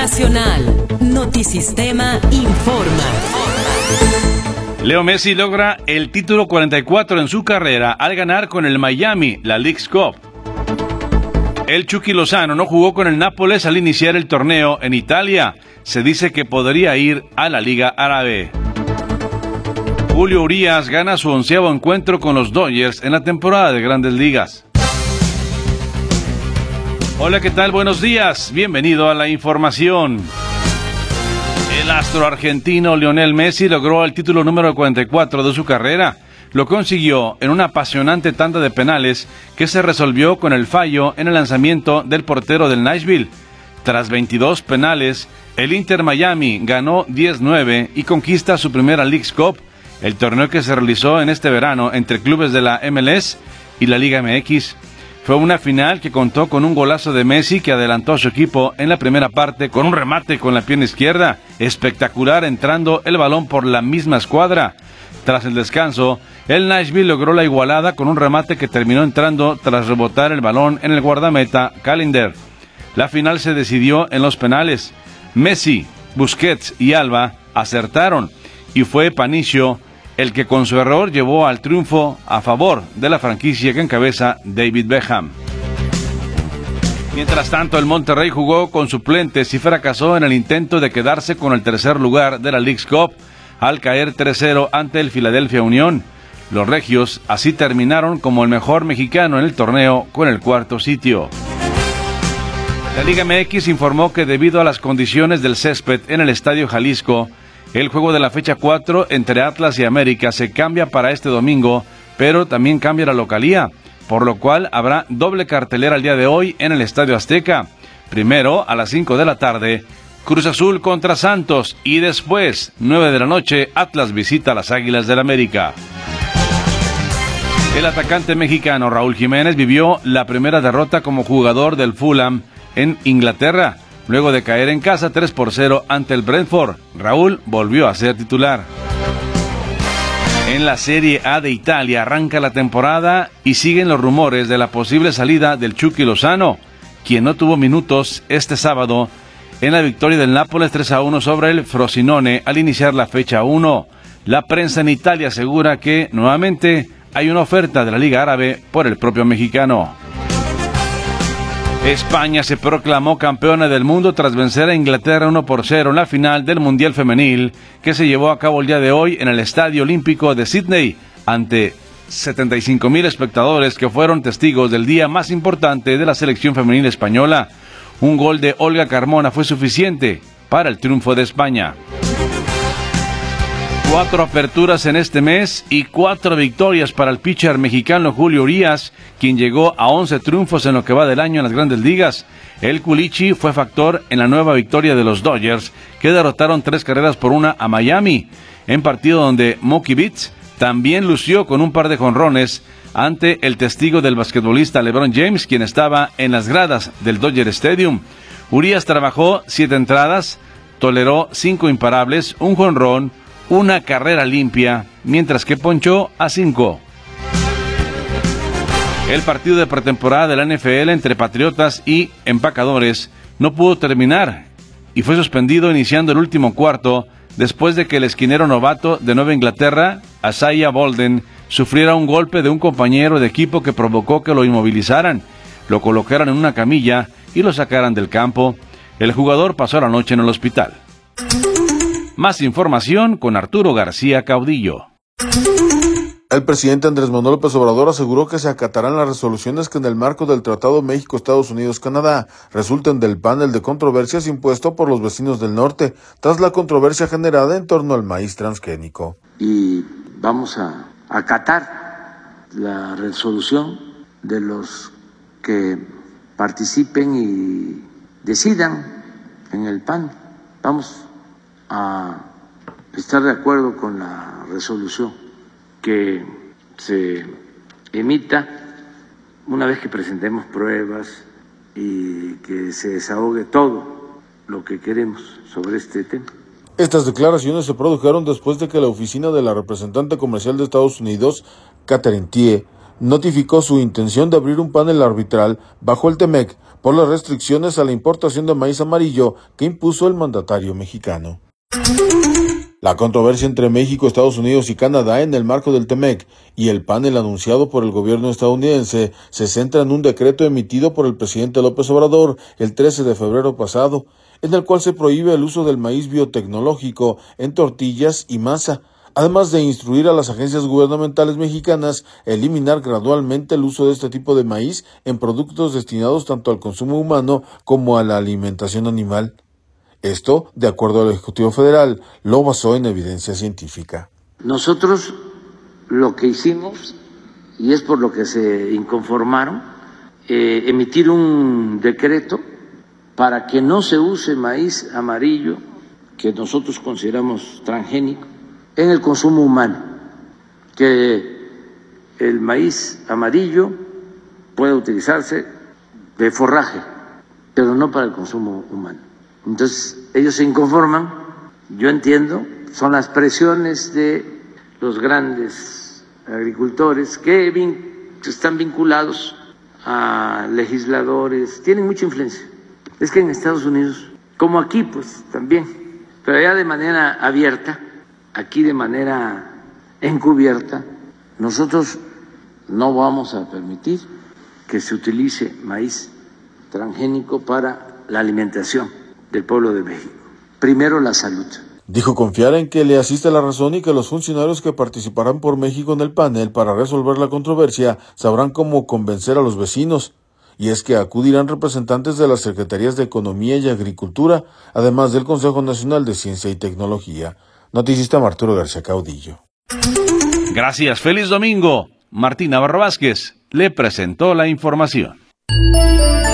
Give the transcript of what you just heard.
Nacional. Notisistema informa. Leo Messi logra el título 44 en su carrera al ganar con el Miami la Leagues Cup. El Chucky Lozano no jugó con el Nápoles al iniciar el torneo en Italia. Se dice que podría ir a la Liga Árabe. Julio Urías gana su 11º encuentro con los Dodgers en la temporada de Grandes Ligas. Hola, ¿qué tal? Buenos días. Bienvenido a la información. El astro argentino Lionel Messi logró el título número 44 de su carrera. Lo consiguió en una apasionante tanda de penales que se resolvió con el fallo en el lanzamiento del portero del Nashville. Tras 22 penales, el Inter Miami ganó 10-9 y conquista su primera Leagues Cup, el torneo que se realizó en este verano entre clubes de la MLS y la Liga MX. Fue una final que contó con un golazo de Messi que adelantó a su equipo en la primera parte con un remate con la pierna izquierda, espectacular entrando el balón por la misma escuadra. Tras el descanso, el Nashville logró la igualada con un remate que terminó entrando tras rebotar el balón en el guardameta Callender. La final se decidió en los penales. Messi, Busquets y Alba acertaron y fue Panicio el que con su error llevó al triunfo a favor de la franquicia que encabeza David Beckham. Mientras tanto, el Monterrey jugó con suplentes y fracasó en el intento de quedarse con el tercer lugar de la Leagues Cup al caer 3-0 ante el Philadelphia Union. Los regios así terminaron como el mejor mexicano en el torneo con el cuarto sitio. La Liga MX informó que debido a las condiciones del césped en el Estadio Jalisco, el juego de la fecha 4 entre Atlas y América se cambia para este domingo, pero también cambia la localía, por lo cual habrá doble cartelera el día de hoy en el Estadio Azteca. Primero, a las 5 de la tarde, Cruz Azul contra Santos y después, 9 de la noche, Atlas visita a las Águilas del América. El atacante mexicano Raúl Jiménez vivió la primera derrota como jugador del Fulham en Inglaterra. Luego de caer en casa 3-0 ante el Brentford, Raúl volvió a ser titular. En la Serie A de Italia arranca la temporada y siguen los rumores de la posible salida del Chucky Lozano, quien no tuvo minutos este sábado en la victoria del Nápoles 3-1 sobre el Frosinone al iniciar la fecha 1. La prensa en Italia asegura que nuevamente hay una oferta de la Liga Árabe por el propio mexicano. España se proclamó campeona del mundo tras vencer a Inglaterra 1-0 en la final del Mundial Femenil que se llevó a cabo el día de hoy en el Estadio Olímpico de Sydney ante 75,000 espectadores que fueron testigos del día más importante de la selección femenil española. Un gol de Olga Carmona fue suficiente para el triunfo de España. 4 aperturas en este mes y 4 victorias para el pitcher mexicano Julio Urías, quien llegó a 11 triunfos en lo que va del año en las Grandes Ligas. El Culichi fue factor en la nueva victoria de los Dodgers, que derrotaron 3-1 a Miami, en partido donde Mookie Betts también lució con un par de jonrones ante el testigo del basquetbolista LeBron James, quien estaba en las gradas del Dodger Stadium. Urías trabajó 7 entradas, toleró 5 imparables, un jonrón, una carrera limpia, mientras que ponchó a 5. El partido de pretemporada de la NFL entre Patriotas y Empacadores no pudo terminar y fue suspendido iniciando el último cuarto después de que el esquinero novato de Nueva Inglaterra, Isaiah Bolden, sufriera un golpe de un compañero de equipo que provocó que lo inmovilizaran, lo colocaran en una camilla y lo sacaran del campo. El jugador pasó la noche en el hospital. Más información con Arturo García Caudillo. El presidente Andrés Manuel López Obrador aseguró que se acatarán las resoluciones que en el marco del Tratado México-Estados Unidos-Canadá resulten del panel de controversias impuesto por los vecinos del norte, tras la controversia generada en torno al maíz transgénico. Y vamos a acatar la resolución de los que participen y decidan en el panel. Vamos a estar de acuerdo con la resolución que se emita una vez que presentemos pruebas y que se desahogue todo lo que queremos sobre este tema. Estas declaraciones se produjeron después de que la oficina de la representante comercial de Estados Unidos, Catherine Tai, notificó su intención de abrir un panel arbitral bajo el TEMEC por las restricciones a la importación de maíz amarillo que impuso el mandatario mexicano. La controversia entre México, Estados Unidos y Canadá en el marco del TEMEC y el panel anunciado por el gobierno estadounidense se centra en un decreto emitido por el presidente López Obrador el 13 de febrero pasado, en el cual se prohíbe el uso del maíz biotecnológico en tortillas y masa, además de instruir a las agencias gubernamentales mexicanas a eliminar gradualmente el uso de este tipo de maíz en productos destinados tanto al consumo humano como a la alimentación animal. Esto, de acuerdo al Ejecutivo Federal, lo basó en evidencia científica. Nosotros lo que hicimos, y es por lo que se inconformaron, emitir un decreto para que no se use maíz amarillo, que nosotros consideramos transgénico, en el consumo humano, que el maíz amarillo puede utilizarse de forraje, pero no para el consumo humano. Entonces, ellos se inconforman, yo entiendo, son las presiones de los grandes agricultores que están vinculados a legisladores, tienen mucha influencia. Es que en Estados Unidos, como aquí, pues también, pero ya de manera abierta, aquí de manera encubierta, nosotros no vamos a permitir que se utilice maíz transgénico para la alimentación del pueblo de México. Primero la salud. Dijo confiar en que le asiste la razón y que los funcionarios que participarán por México en el panel para resolver la controversia sabrán cómo convencer a los vecinos. Y es que acudirán representantes de las Secretarías de Economía y Agricultura, además del Consejo Nacional de Ciencia y Tecnología. Noticista Arturo García Caudillo. Gracias, feliz domingo. Martín Navarro Vázquez le presentó la información.